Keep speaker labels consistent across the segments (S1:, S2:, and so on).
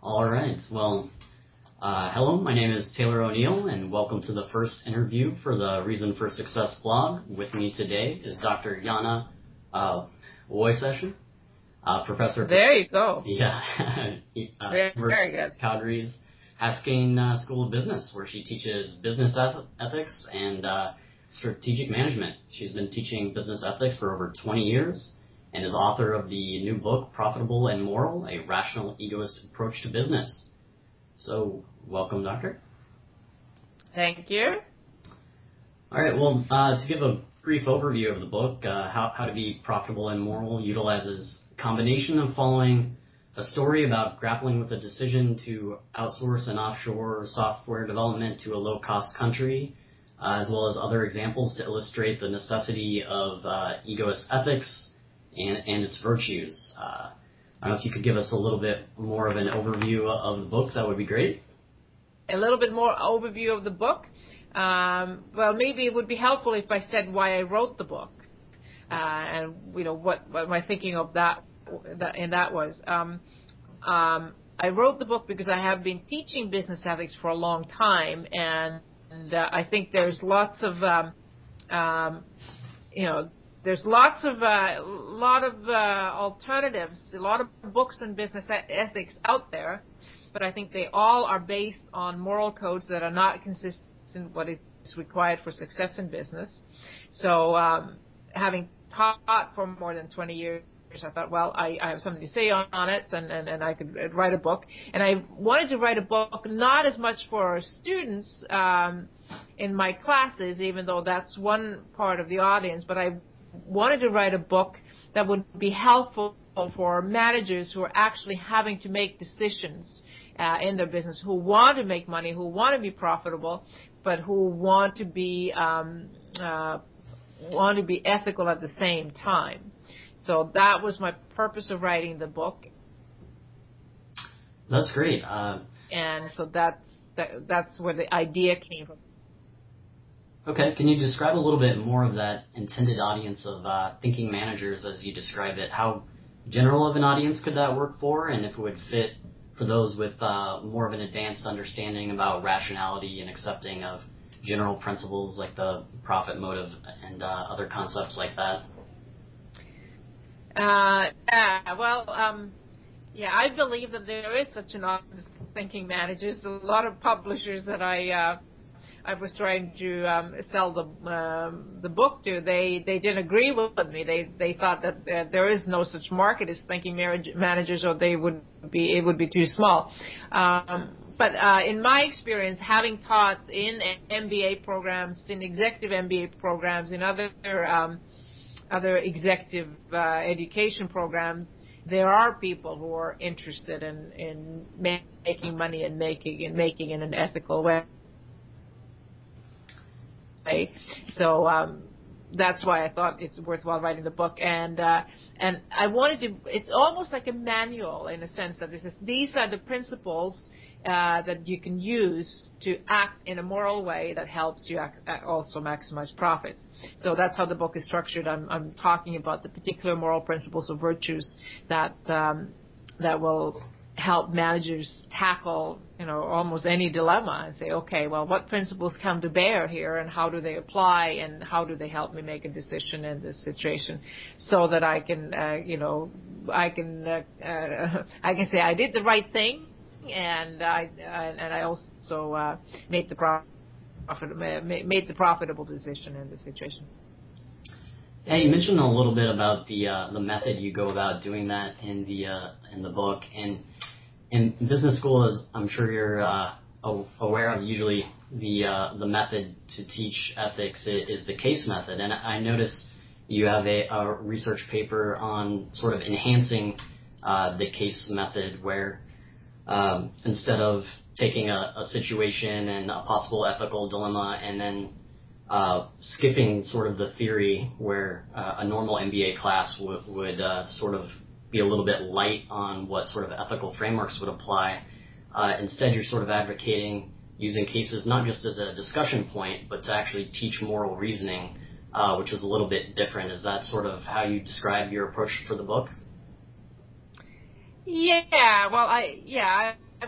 S1: All right. Well, hello, my name is Taylor O'Neill, and welcome to the first interview for the Reason for Success blog. With me today is Dr. Jana Wojciechowski, professor.
S2: There you go.
S1: Yeah.
S2: Very good.
S1: Calgary's Haskayne School of Business, where she teaches business ethics and strategic management. She's been teaching business ethics for over 20 years and is author of the new book, Profitable and Moral, A Rational Egoist Approach to Business. So, welcome, Doctor.
S2: Thank you.
S1: All right, well, to give a brief overview of the book, How to Be Profitable and Moral utilizes a combination of following a story about grappling with a decision to outsource and offshore software development to a low-cost country, as well as other examples to illustrate the necessity of egoist ethics and its virtues. I don't know if you could give us a little bit more of an overview of the book. That would be great.
S2: A little bit more overview of the book. Well, maybe it would be helpful if I said why I wrote the book, and what my thinking of that was. I wrote the book because I have been teaching business ethics for a long time, and I think there's lots of there's a lot of alternatives, a lot of books on business ethics out there, but I think they all are based on moral codes that are not consistent with what is required for success in business. So having taught for more than 20 years, I thought, well, I have something to say on it, and I could write a book. And I wanted to write a book not as much for students in my classes, even though that's one part of the audience, but I wanted to write a book that would be helpful for managers who are actually having to make decisions in their business, who want to make money, who want to be profitable, but who want to be ethical at the same time. So that was my purpose of writing the book.
S1: That's great.
S2: And so that's where the idea came from.
S1: Okay, can you describe a little bit more of that intended audience of thinking managers as you describe it? How general of an audience could that work for, and if it would fit for those with more of an advanced understanding about rationality and accepting of general principles like the profit motive and other concepts like that?
S2: I believe that there is such an audience of thinking managers. A lot of publishers that I was trying to sell the book to, they didn't agree with me. They thought that there is no such market as thinking managers, or it would be too small. But in my experience, having taught in MBA programs, in executive MBA programs, in other executive education programs, there are people who are interested in making money and making in an ethical way. So that's why I thought it's worthwhile writing the book, and I wanted to. It's almost like a manual in a sense that these are the principles that you can use to act in a moral way that helps you also maximize profits. So that's how the book is structured. I'm talking about the particular moral principles or virtues that will help managers tackle, almost any dilemma and say, okay, well, what principles come to bear here, and how do they apply, and how do they help me make a decision in this situation, so that I can say I did the right thing, and I also made the profitable decision in this situation.
S1: Yeah, you mentioned a little bit about the method you go about doing that in the book, and in business school, as I'm sure you're aware of, usually the method to teach ethics is the case method, and I noticed you have a research paper on sort of enhancing the case method, where instead of taking a situation and a possible ethical dilemma and then skipping sort of the theory where a normal MBA class would sort of be a little bit light on what sort of ethical frameworks would apply. Instead, you're sort of advocating using cases not just as a discussion point, but to actually teach moral reasoning, which is a little bit different. Is that sort of how you describe your approach for the book?
S2: Yeah, well, I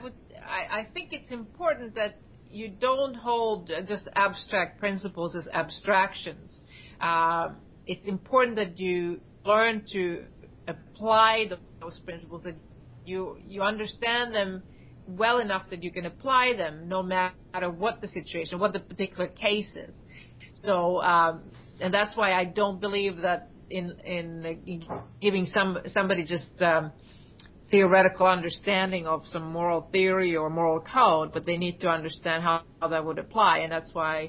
S2: I think it's important that you don't hold just abstract principles as abstractions. It's important that you learn to apply those principles, that you understand them well enough that you can apply them no matter what the situation, what the particular case is. So, and that's why I don't believe that in giving somebody just theoretical understanding of some moral theory or moral code, but they need to understand how that would apply. And that's why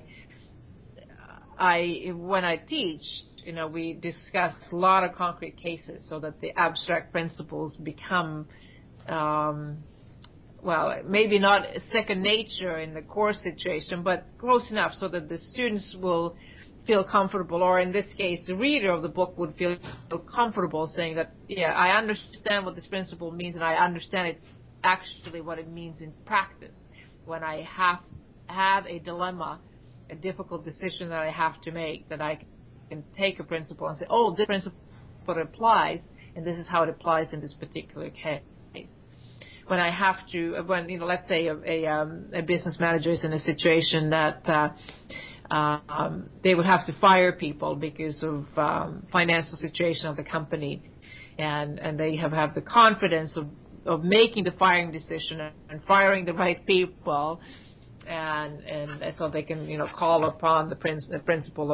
S2: when I teach, we discuss a lot of concrete cases so that the abstract principles become, well, maybe not second nature in the course situation, but close enough so that the students will feel comfortable, or in this case, the reader of the book would feel comfortable saying that, yeah, I understand what this principle means, and I understand it actually what it means in practice. When I have a dilemma, a difficult decision that I have to make, that I can take a principle and say, oh, this principle applies, and this is how it applies in this particular case. When I have to, let's say a business manager is in a situation that they would have to fire people because of financial situation of the company, and they have the confidence of making the firing decision and firing the right people, and so they can call upon the principle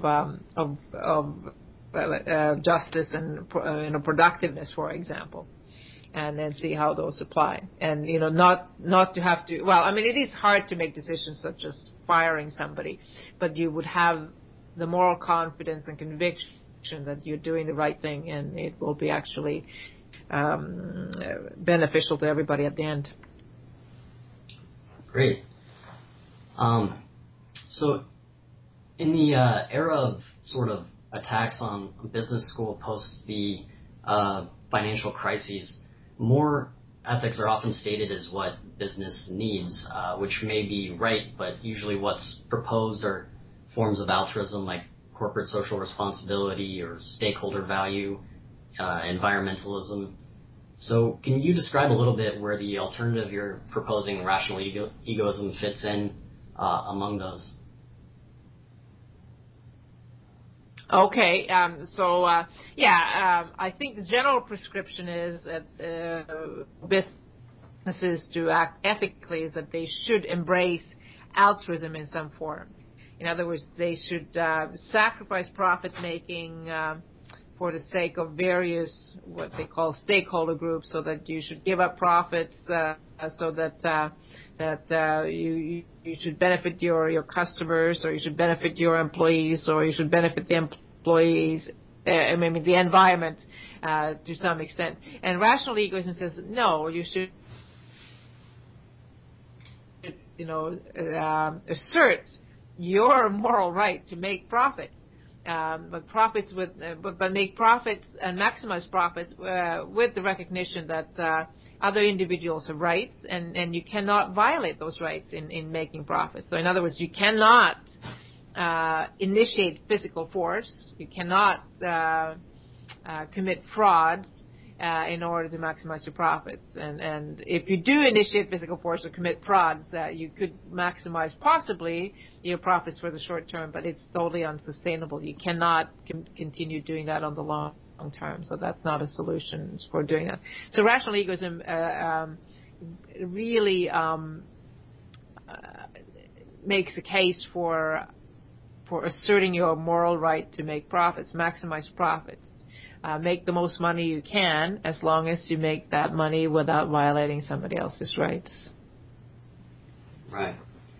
S2: of justice and productiveness, for example, and then see how those apply. And not to have to, well, I mean, it is hard to make decisions such as firing somebody, but you would have the moral confidence and conviction that you're doing the right thing, and it will be actually beneficial to everybody at the end.
S1: Great. So in the era of sort of attacks on business school post the financial crises, more ethics are often stated as what business needs, which may be right, but usually what's proposed are forms of altruism like corporate social responsibility or stakeholder value, environmentalism. So can you describe a little bit where the alternative you're proposing, rational egoism, fits in among those?
S2: Okay, I think the general prescription is that businesses to act ethically is that they should embrace altruism in some form. In other words, they should sacrifice profit making for the sake of various what they call stakeholder groups, so that you should give up profits so that you should benefit your customers, or you should benefit your employees, or you should benefit the employees, the environment to some extent. And rational egoism says, no, you should assert your moral right to make profits. But make profits and maximize profits with the recognition that other individuals have rights, and you cannot violate those rights in making profits. So in other words, you cannot initiate physical force, you cannot commit frauds in order to maximize your profits. And if you do initiate physical force or commit frauds, you could maximize possibly your profits for the short term, but it's totally unsustainable. You cannot continue doing that on the long term. So that's not a solution for doing that. So rational egoism really makes a case for asserting your moral right to make profits, maximize profits. Make the most money you can, as long as you make that money without violating somebody else's rights.
S1: Right.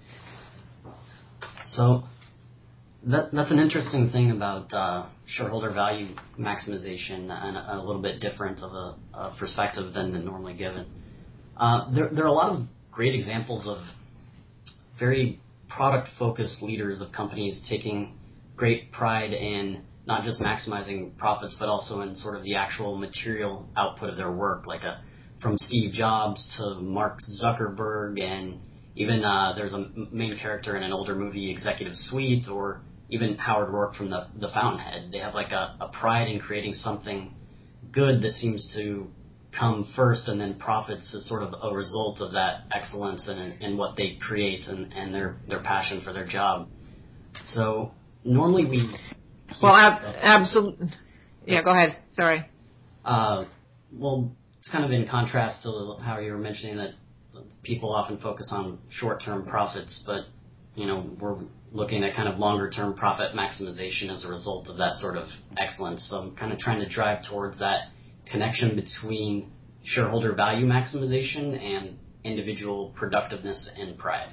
S1: So that's an interesting thing about shareholder value maximization, and a little bit different of a perspective than normally given. There are a lot of great examples of very product-focused leaders of companies taking great pride in not just maximizing profits, but also in sort of the actual material output of their work, like from Steve Jobs to Mark Zuckerberg, and even there's a main character in an older movie, Executive Suite, or even Howard Rourke from the Fountainhead. They have like a pride in creating something good that seems to come first, and then profits is sort of a result of that excellence and what they create and their passion for their job. So normally we...
S2: Well, absolutely. Yeah, go ahead. Sorry.
S1: Well, it's kind of in contrast to how you were mentioning that people often focus on short-term profits, but, we're looking at kind of longer-term profit maximization as a result of that sort of excellence. So I'm kind of trying to drive towards that connection between shareholder value maximization and individual productiveness and pride.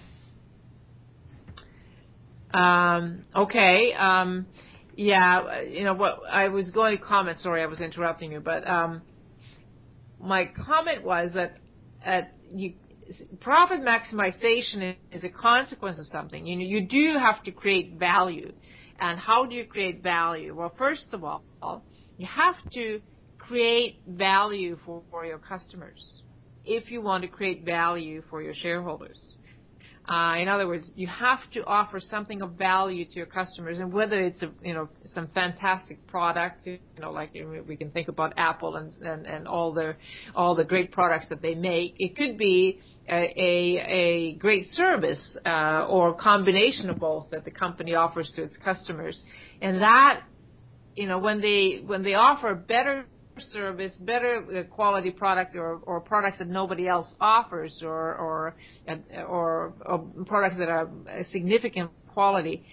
S2: Okay. Yeah, what I was going to comment, sorry, I was interrupting you, but my comment was that profit maximization is a consequence of something. You do have to create value. And how do you create value? Well, first of all, you have to create value for your customers if you want to create value for your shareholders. In other words, you have to offer something of value to your customers, and whether it's some fantastic product, like we can think about Apple and all the great products that they make. It could be a great service or a combination of both that the company offers to its customers, and that when they offer better service, better quality product, or products that nobody else offers, or products that are significant quality,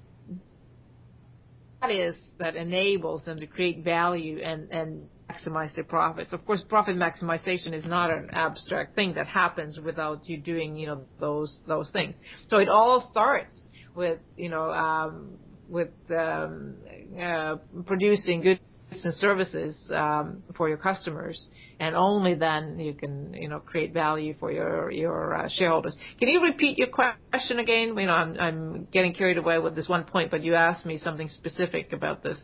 S2: that enables them to create value and maximize their profits. Of course, profit maximization is not an abstract thing that happens without you doing those things. So it all starts with producing goods and services for your customers, and only then you can create value for your shareholders. Can you repeat your question again? I'm getting carried away with this one point, but you asked me something specific about this.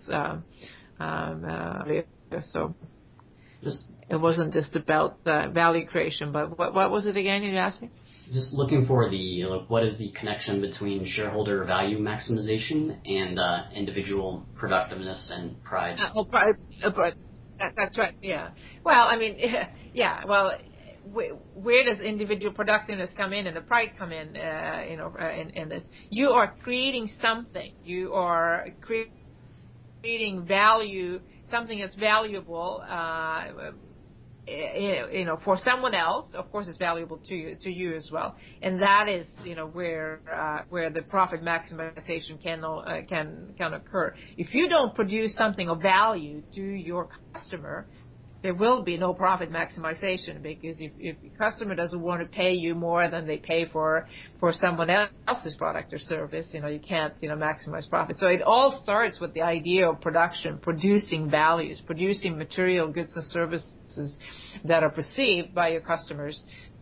S2: So it wasn't just about value creation, but what was it again you asked me?
S1: Just looking for what is the connection between shareholder value maximization and individual productiveness and pride?
S2: That's right. Yeah. Well, yeah. Well, where does individual productiveness come in and the pride come in? In this, you are creating something. You are creating value, something that's valuable. For someone else, of course, it's valuable to you as well, and that is, where the profit maximization can occur. If you don't produce something of value to your customer, there will be no profit maximization, because if the customer doesn't want to pay you more than they pay for someone else's product or service, you can't maximize profit. So it all starts with the idea of production, producing values, producing material goods and services that are perceived by your customers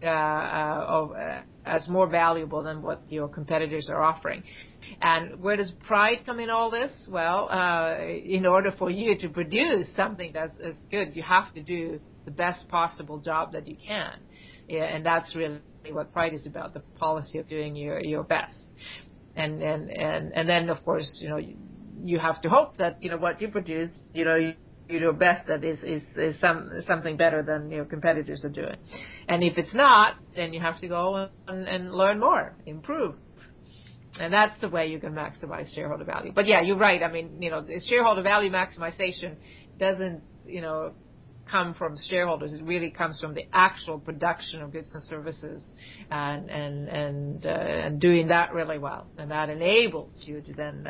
S2: as more valuable than what your competitors are offering. And where does pride come in all this? Well, in order for you to produce something that's good, you have to do the best possible job that you can. Yeah, and that's really what pride is about, the policy of doing your best. And then, of course, you have to hope that, what you produce, you do best that is something better than your competitors are doing. And if it's not, then you have to go and learn more, improve. And that's the way you can maximize shareholder value. But yeah, you're right. Shareholder value maximization doesn't, come from shareholders. It really comes from the actual production of goods and services and doing that really well. And that enables you to then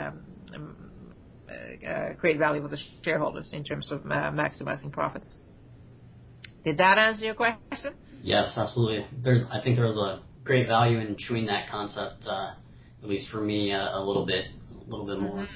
S2: create value for the shareholders in terms of maximizing profits. Did that answer your question?
S1: Yes, absolutely. I think there was a great value in chewing that concept, at least for me, a little bit more.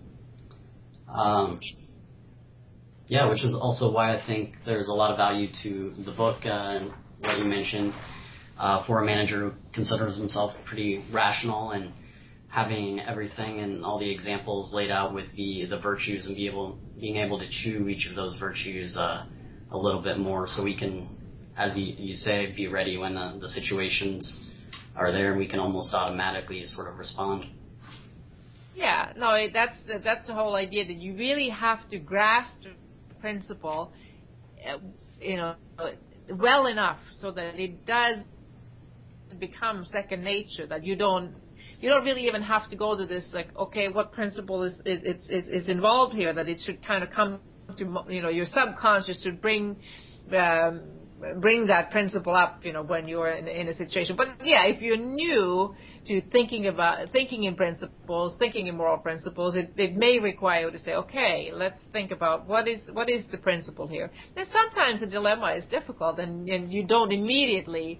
S1: Yeah, which is also why I think there's a lot of value to the book and what you mentioned for a manager who considers himself pretty rational, and having everything and all the examples laid out with the virtues, and being able to chew each of those virtues a little bit more, so we can, as you say, be ready when the situations are there, and we can almost automatically sort of respond.
S2: Yeah, no, that's the whole idea, that you really have to grasp the principle you know, well enough so that it does become second nature, that you don't really even have to go to this, like, okay, what principle is involved here, that it should kind of come to, you know, your subconscious should bring that principle up, you know, when you're in a situation. But yeah, if you're new to thinking in principles, thinking in moral principles, it may require you to say, okay, let's think about what is the principle here. And sometimes the dilemma is difficult, and you don't immediately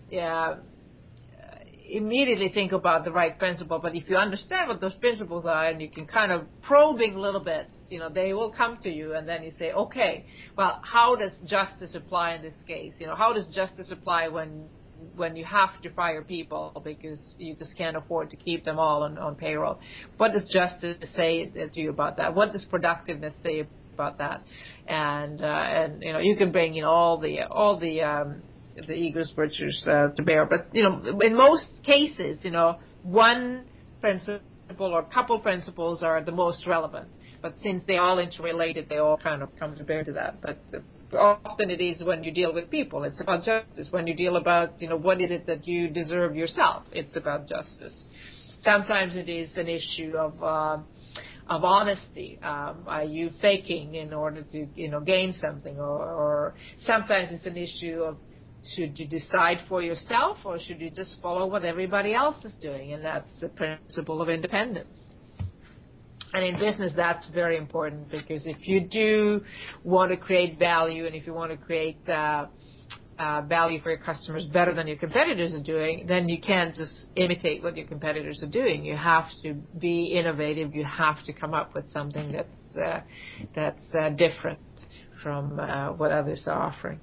S2: think about the right principle. But if you understand what those principles are, and you can kind of probing a little bit, you know, they will come to you, and then you say, okay, well, how does justice apply in this case? You know, how does justice apply when you have to fire people because you just can't afford to keep them all on payroll? What does justice say to you about that? What does productiveness say about that? And you know, you can bring, you know, all the ego's virtues to bear. But, you know, in most cases, you know, one principle or a couple principles are the most relevant. But since they're all interrelated, they all kind of come to bear to that. But often it is when you deal with people, it's about justice. When you deal about, you know, what is it that you deserve yourself, it's about justice. Sometimes it is an issue of honesty. Are you faking in order to, you know, gain something? Or sometimes it's an issue of, should you decide for yourself, or should you just follow what everybody else is doing? And that's the principle of independence. And in business, that's very important, because if you do want to create value, and if you want to create value for your customers better than your competitors are doing, then you can't just imitate what your competitors are doing. You have to be innovative. You have to come up with something that's different from what others are offering.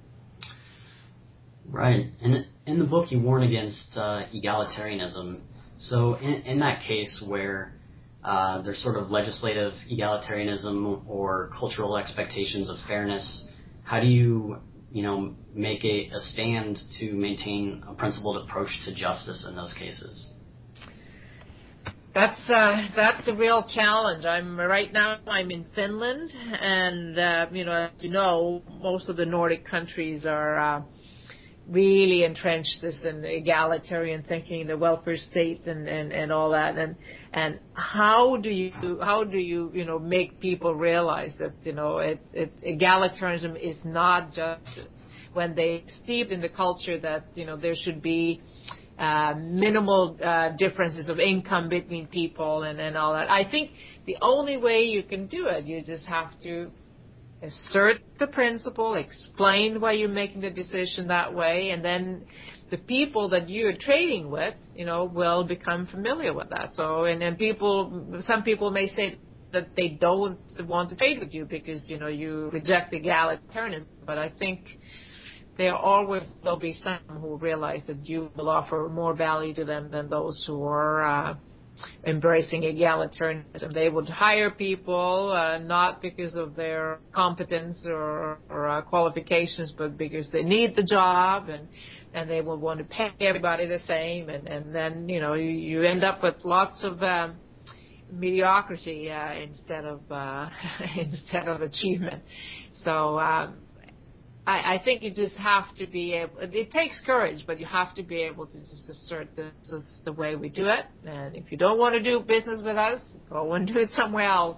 S1: Right. And in the book, you warn against egalitarianism. So in that case where there's sort of legislative egalitarianism or cultural expectations of fairness, how do you make a stand to maintain a principled approach to justice in those cases?
S2: That's a real challenge. Right now I'm in Finland, and as you know, most of the Nordic countries are really entrenched in egalitarian thinking, the welfare state, and all that. And how do you make people realize that egalitarianism is not justice, when they steeped in the culture that there should be minimal differences of income between people and all that. I think the only way you can do it, you just have to assert the principle, explain why you're making the decision that way, and then the people that you're trading with, will become familiar with that. So, and then some people may say that they don't want to trade with you because, you reject egalitarianism, but I think there'll be some who realize that you will offer more value to them than those who are embracing egalitarianism. They would hire people not because of their competence or qualifications, but because they need the job, and they will want to pay everybody the same, and then you end up with lots of mediocrity instead of achievement. So I think you just have to be able. It takes courage, but you have to be able to just assert this is the way we do it. And if you don't want to do business with us, go and do it somewhere else.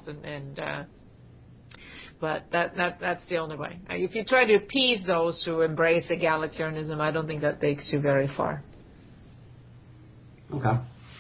S2: But that's the only way. If you try to appease those who embrace egalitarianism, I don't think that takes you very far.
S1: Okay.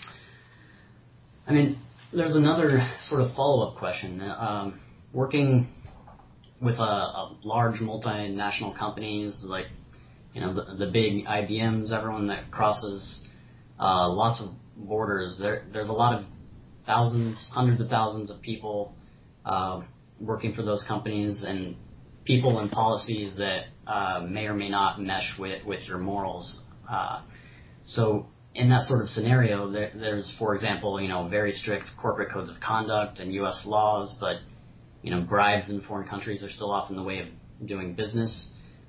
S1: I mean, there's another sort of follow-up question. Working with a large multinational companies like the big IBMs, everyone that crosses lots of borders, there's a lot of hundreds of thousands of people working for those companies, and people and policies that may or may not mesh with your morals. So in that sort of scenario, there's, for example, very strict corporate codes of conduct and U.S. laws, but bribes in foreign countries are still often the way of doing business.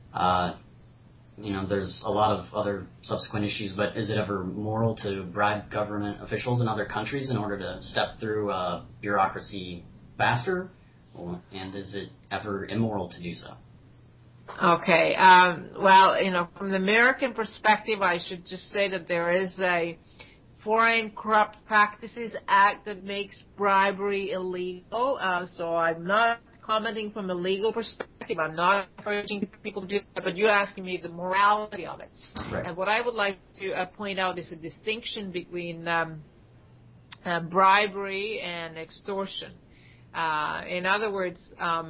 S1: There's a lot of other subsequent issues, but is it ever moral to bribe government officials in other countries in order to step through bureaucracy faster? And is it ever immoral to do so?
S2: Okay. Well, from the American perspective, I should just say that there is a Foreign Corrupt Practices Act that makes bribery illegal. So I'm not commenting from a legal perspective. I'm not encouraging people to do that, but you're asking me the morality of it.
S1: Right.
S2: And what I would like to point out is a distinction between bribery and extortion. In other words,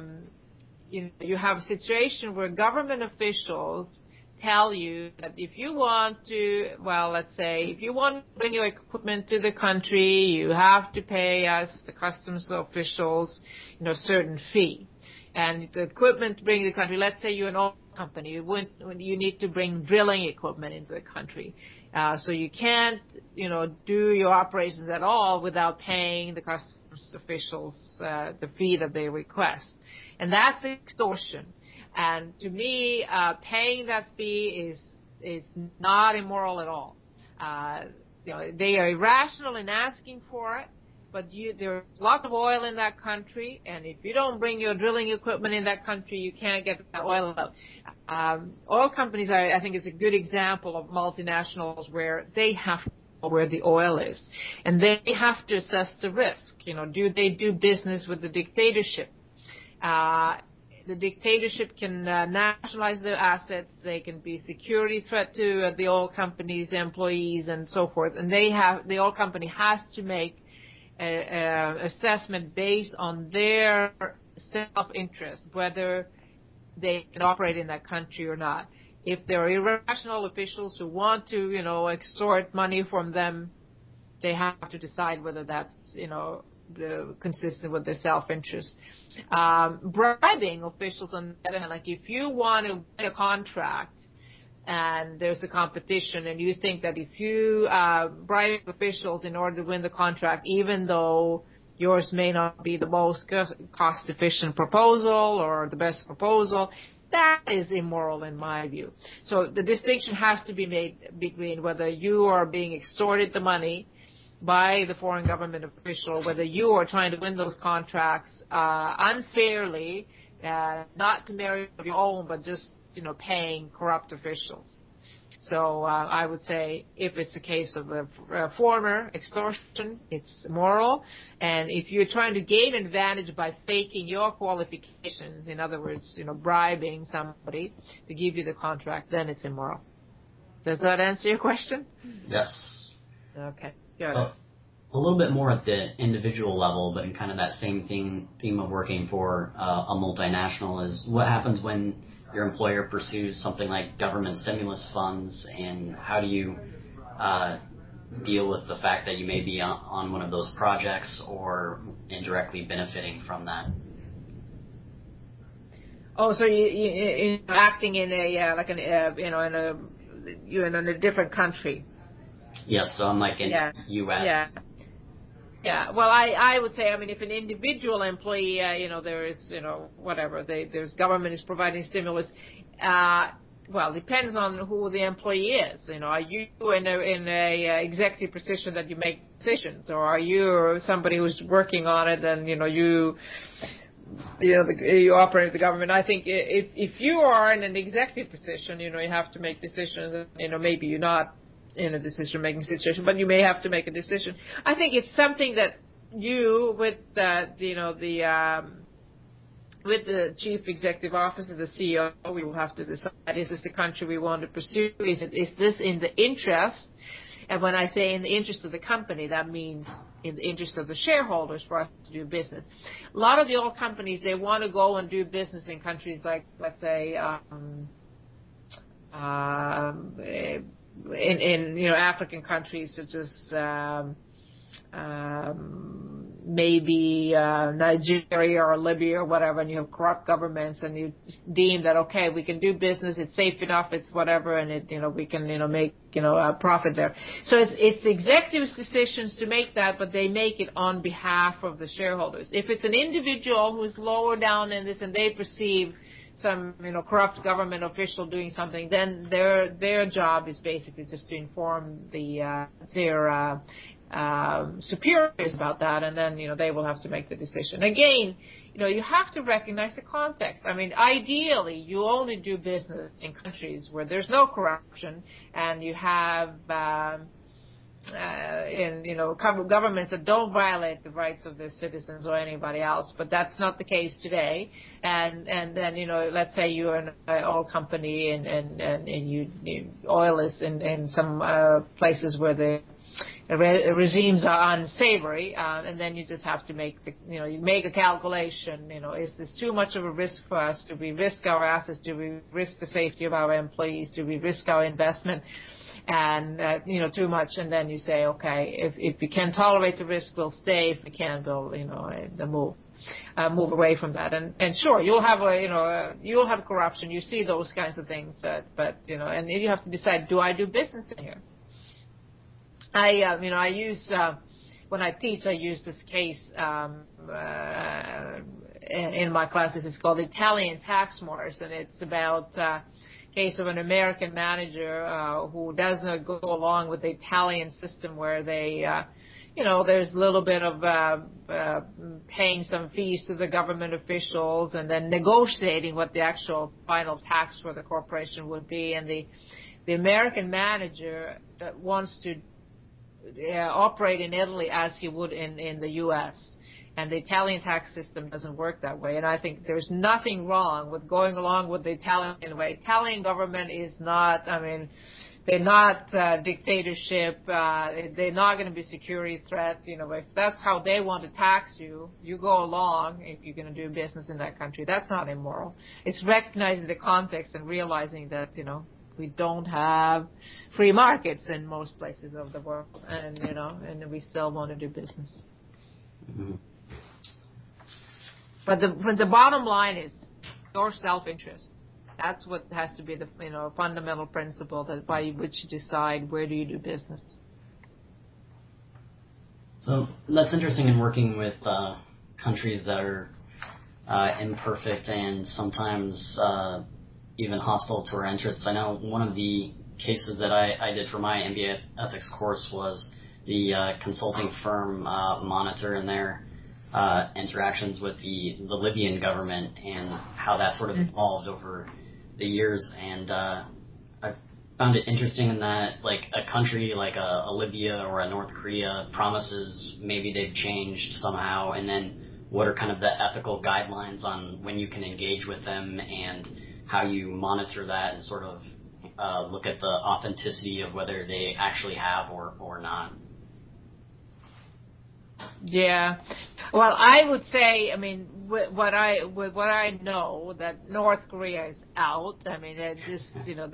S2: you have a situation where government officials tell you that if you want to, well, let's say, if you want to bring your equipment to the country, you have to pay us, the customs officials, a certain fee. And the equipment to bring to the country, let's say you're an oil company, you need to bring drilling equipment into the country. So you can't, do your operations at all without paying the customs officials the fee that they request. And that's extortion. And to me, paying that fee is not immoral at all. They are irrational in asking for it, but there's lots of oil in that country, and if you don't bring your drilling equipment in that country, you can't get that oil out. Oil companies, I think, is a good example of multinationals where they have to know where the oil is, and they have to assess the risk. Do they do business with the dictatorship? The dictatorship can nationalize their assets. They can be a security threat to the oil company's employees and so forth. And the oil company has to make an assessment based on their self-interest, whether they can operate in that country or not. If there are irrational officials who want to, extort money from them, they have to decide whether that's, consistent with their self-interest. Bribing officials, on the other hand, like if you want to win a contract and there's a competition and you think that if you bribe officials in order to win the contract, even though yours may not be the most cost-efficient proposal or the best proposal, that is immoral in my view. So the distinction has to be made between whether you are being extorted the money by the foreign government official, whether you are trying to win those contracts unfairly, not to merit of your own, but just paying corrupt officials. So I would say if it's a case of a former extortion, it's moral, and if you're trying to gain an advantage by faking your qualifications, in other words, bribing somebody to give you the contract, then it's immoral. Does that answer your question?
S1: Yes.
S2: Okay.
S1: So, a little bit more at the individual level, but in kind of that same theme of working for a multinational is what happens when your employer pursues something like government stimulus funds, and how do you deal with the fact that you may be on one of those projects or indirectly benefiting from that?
S2: Oh, so you're acting in you're in a different country.
S1: Yes, so I'm like in U.S.
S2: Yeah. Well, I would say, if an individual employee, there is, whatever, there's government is providing stimulus. Well, depends on who the employee is. Are you in a executive position that you make decisions, or are you somebody who's working on it and you operate the government? I think if you are in an executive position, you have to make decisions. Maybe you're not in a decision-making situation, but you may have to make a decision. I think it's something that you, with the chief executive officer, the CEO, we will have to decide: is this the country we want to pursue? Is this in the interest? And when I say in the interest of the company, that means in the interest of the shareholders for us to do business. A lot of the oil companies, they want to go and do business in countries like, let's say, in African countries such as maybe Nigeria or Libya or whatever, and you have corrupt governments, and you deem that okay, we can do business, it's safe enough, it's whatever, and we can make a profit there. So it's executives' decisions to make that, but they make it on behalf of the shareholders. If it's an individual who's lower down in this and they perceive some corrupt government official doing something, then their job is basically just to inform their superiors about that, and then they will have to make the decision. Again, you have to recognize the context. I mean, ideally, you only do business in countries where there's no corruption, and you have governments that don't violate the rights of their citizens or anybody else. But that's not the case today. And then let's say you're an oil company and you oil is in some places where the regimes are unsavory, and then you just have to make you make a calculation. Is this too much of a risk for us? Do we risk our assets? Do we risk the safety of our employees? Do we risk our investment? And too much, and then you say, okay, if we can tolerate the risk, we'll stay. If we can't, we'll move away from that. And sure, you'll have you'll have corruption. You see those kinds of things, but and you have to decide: do I do business in here? I use when I teach, I use this case in my classes. It's called Italian Tax Wars, and it's about case of an American manager who doesn't go along with the Italian system, where they there's a little bit of paying some fees to the government officials and then negotiating what the actual final tax for the corporation would be. And the American manager that wants to operate in Italy as he would in the U.S., and the Italian tax system doesn't work that way. And I think there's nothing wrong with going along with the Italian way. Italian government is not, they're not dictatorship. They're not going to be a security threat. If that's how they want to tax you, you go along if you're going to do business in that country. That's not immoral. It's recognizing the context and realizing that, we don't have free markets in most places of the world, and we still want to do business.
S1: Mm-hmm.
S2: But the bottom line is your self-interest. That's what has to be the fundamental principle that by which you decide where do you do business.
S1: So that's interesting in working with countries that are imperfect and sometimes even hostile to our interests. I know one of the cases that I did for my MBA ethics course was the consulting firm Monitor and their interactions with the Libyan government and how that sort of evolved over the years. And I found it interesting in that, like, a country like a Libya or a North Korea promises maybe they've changed somehow, and then what are kind of the ethical guidelines on when you can engage with them and how you monitor that and sort of look at the authenticity of whether they actually have or not.
S2: Yeah. Well, I would say, what I know, that North Korea is out. It just,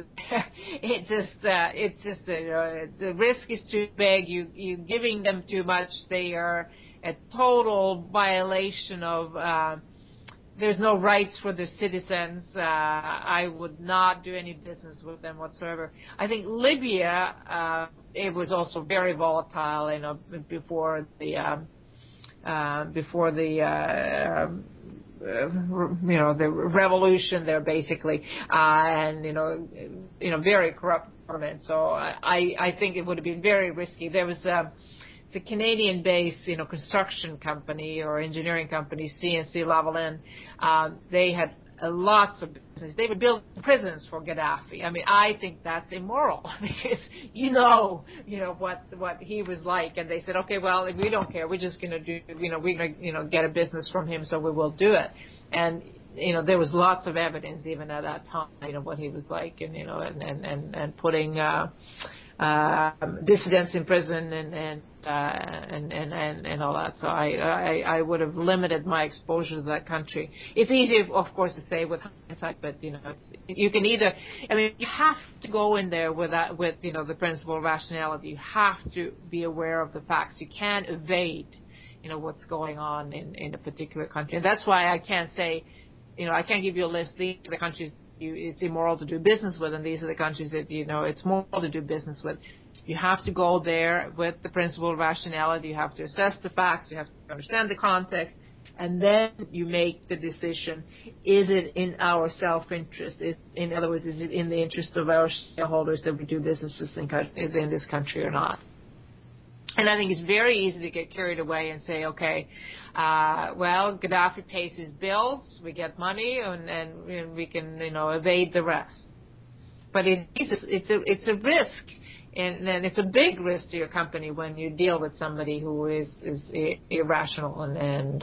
S2: the risk is too big. You giving them too much. They are a total violation of. There's no rights for the citizens. I would not do any business with them whatsoever. I think Libya, it was also very volatile, before the revolution there, basically, and very corrupt government. So I think it would have been very risky. There was it's a Canadian-based, construction company or engineering company, CNC-Lavalin. They had lots of business. They would build prisons for Gaddafi. I think that's immoral because what he was like, and they said, okay, well, we don't care. We're just going to do, we're going to get a business from him, so we will do it. And there was lots of evidence even at that time, what he was like, and putting dissidents in prison and all that. So I would have limited my exposure to that country. It's easy, of course, to say with hindsight, but you can either. You have to go in there with that, with the principle of rationality. You have to be aware of the facts. You can't evade, what's going on in a particular country. And that's why I can't say, I can't give you a list. These are the countries it's immoral to do business with, and these are the countries that it's moral to do business with. You have to go there with the principle of rationality. You have to assess the facts. You have to understand the context, and then you make the decision: is it in our self-interest? In other words, is it in the interest of our shareholders that we do businesses in this country or not? And I think it's very easy to get carried away and say, okay, well, Gaddafi pays his bills, we get money, and we can, evade the rest. But it's a risk, and it's a big risk to your company when you deal with somebody who is irrational and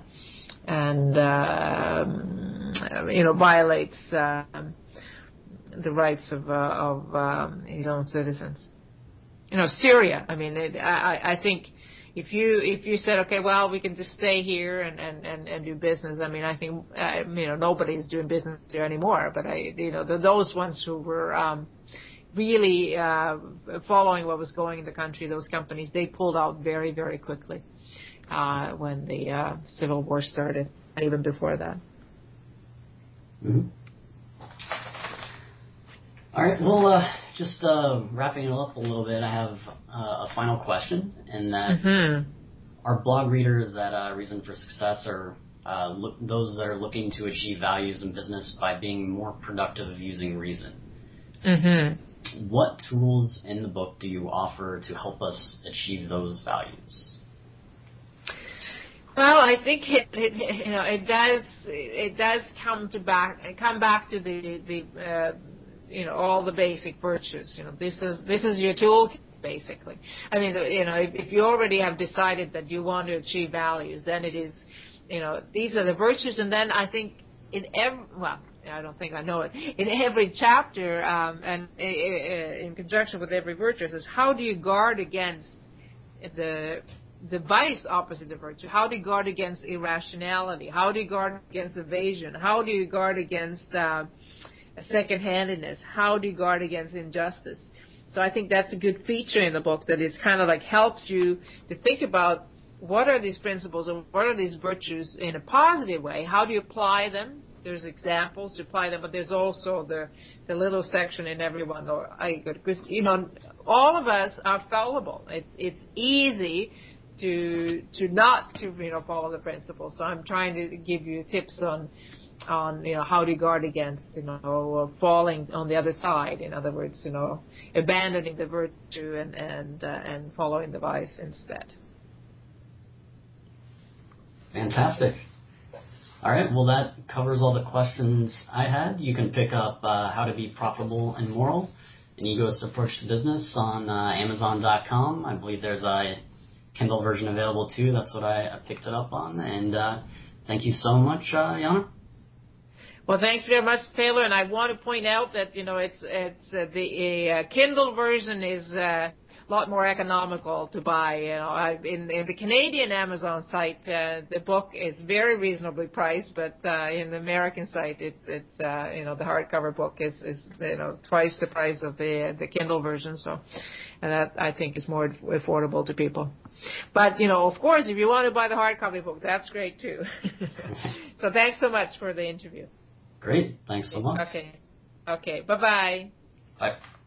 S2: violates the rights of his own citizens. Syria. I mean, I think if you said, okay, well, we can just stay here and do business. I mean, I think nobody's doing business there anymore. But those ones who were really following what was going in the country, those companies, they pulled out very, very quickly when the civil war started, and even before that.
S1: Mm-hmm. All right. Well, just wrapping it up a little bit, I have a final question, and that our blog readers at Reason for Success are those that are looking to achieve values in business by being more productive using reason. Mm-hmm. What tools in the book do you offer to help us achieve those values?
S2: Well, I think it does come back to the all the basic virtues. This is your tool, basically. I mean, if you already have decided that you want to achieve values, then it is, these are the virtues. And then I think I don't think I know it. In every chapter, and in conjunction with every virtue, is how do you guard against the vice opposite of virtue? How do you guard against irrationality? How do you guard against evasion? How do you guard against second-handedness? How do you guard against injustice? So I think that's a good feature in the book, that it's kind of like helps you to think about what are these principles and what are these virtues in a positive way. How do you apply them? There's examples to apply them, but there's also the little section in every one. Because all of us are fallible. It's easy to not follow the principles. So I'm trying to give you tips on how to guard against falling on the other side. In other words, abandoning the virtue and following the vice instead.
S1: Fantastic. All right, well, that covers all the questions I had. You can pick up How to Be Profitable and Moral, An Egoist Approach to Business on Amazon.com. I believe there's a Kindle version available too. That's what I picked it up on. And thank you so much, Jana.
S2: Well, thanks very much, Taylor. And I want to point out that it's the Kindle version is a lot more economical to buy. In the Canadian Amazon site, the book is very reasonably priced, but in the American site, it's the hardcover book is twice the price of the Kindle version. So, and that I think is more affordable to people. But of course, if you want to buy the hardcover book, that's great too. So thanks so much for the interview.
S1: Great. Thanks so much.
S2: Okay. Bye-bye.
S1: Bye.